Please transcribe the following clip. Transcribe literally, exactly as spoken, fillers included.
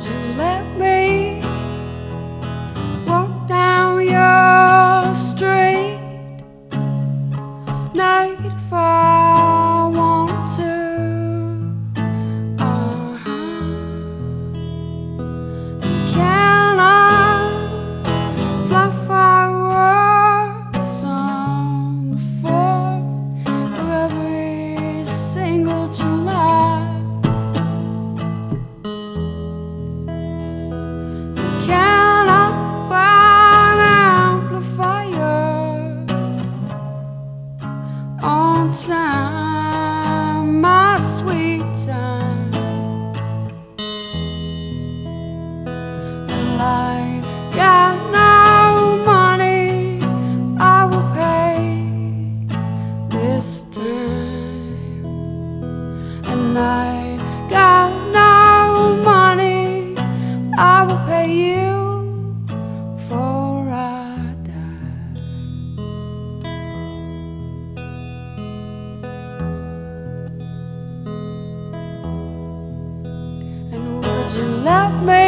you let me walk down your street naked if I want to? Uh-huh. And can I fly fireworks on the fourth of every single July? Can I buy an amplifier on time, my sweet time? And I got no money, I will pay this time. And I got no money, I will pay you before I die. And would you let me